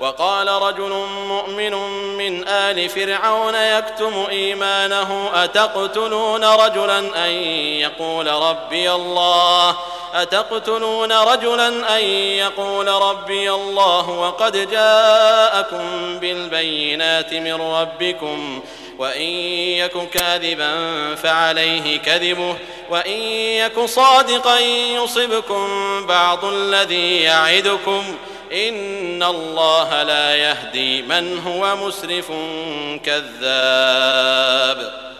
وقال رجل مؤمن من آل فرعون يكتم إيمانه أتقتلون رجلا أن يقول ربي الله وقد جاءكم بالبينات من ربكم وإن يك كاذبا فعليه كذبه وإن يك صادقا يصبكم بعض الذي يعدكم إن الله لا يهدي من هو مسرف كذاب.